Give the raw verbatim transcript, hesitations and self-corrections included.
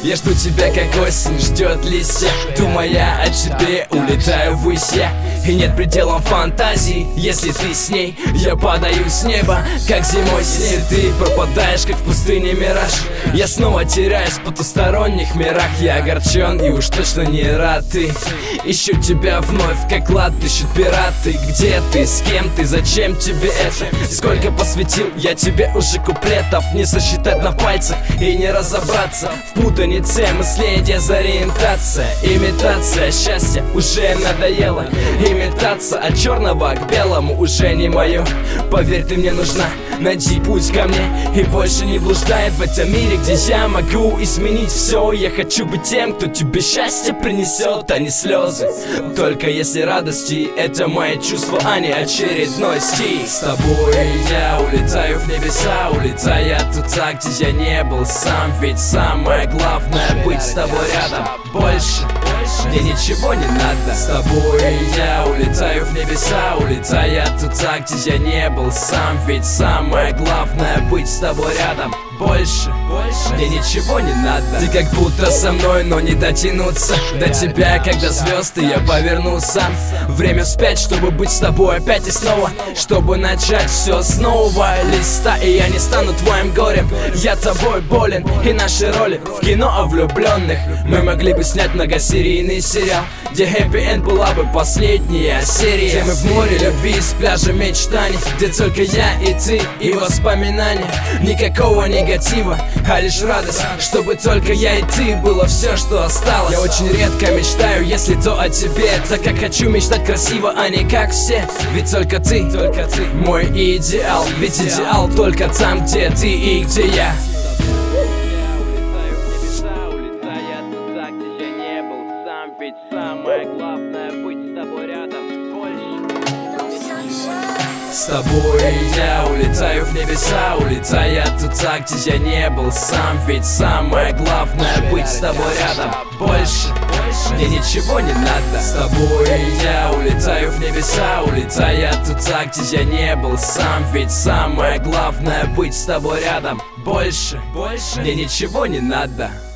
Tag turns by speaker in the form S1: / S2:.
S1: Я жду тебя, как осень ждет листья. Думая о тебе, улетаю ввысь я. И нет пределам фантазии, если ты с ней. Я падаю с неба, как зимой снег. Ты пропадаешь, как в пустыне мираж. Я снова теряюсь в потусторонних мирах. Я огорчен и уж точно не рад. Ты ищу тебя вновь, как клад ищут пираты. Где ты, с кем ты, зачем тебе это? Сколько посвятил я тебе уже куплетов. Не сосчитать на пальцах и не разобраться в путанице мыслей, дезориентация. Имитация счастья уже надоела. Имитация от черного к белому уже не мое. Поверь, ты мне нужна, найди путь ко мне. И больше не блуждай в этом мире, где я могу изменить все. Я хочу быть тем, кто тебе счастье принесет, а не слезы. Только если радости, это мои чувства, а не очередной стих. С тобой я улетаю в небеса, улетая туда, где я не был сам. Ведь самое главное быть с тобой рядом. Больше мне ничего не надо. С тобой я улетаю в небеса, улетая туда, где я не был сам. Ведь самое главное быть с тобой рядом. Больше, больше мне ничего не надо. Ты как будто со мной, но не дотянуться до тебя, когда звезды я поверну сам. Время вспять, чтобы быть с тобой опять и снова, чтобы начать все с нового листа. И я не стану твоим горем, я тобой болен. И наши роли в кино о влюбленных. Мы могли бы снять многосерийный сериал, где хэппи-энд была бы последняя серия. Где мы в море любви с пляжа мечтаний, где только я и ты и воспоминания. Никакого негатива, а лишь радость, чтобы только я и ты было все, что осталось. Я очень редко мечтаю, если то о тебе, так как хочу мечтать красиво, а не как все. Ведь только ты, только ты мой идеал. Ведь идеал только там, где ты и где я.
S2: Ведь самое главное быть с тобой рядом.
S1: С тобой я улетаю в небеса, улетая туда, где я не был сам. Ведь самое главное быть с тобой рядом. Больше мне ничего не надо. С тобой я улетаю в небеса, улетая туда, где я не был сам. Ведь самое главное быть с тобой рядом. Больше мне ничего не надо.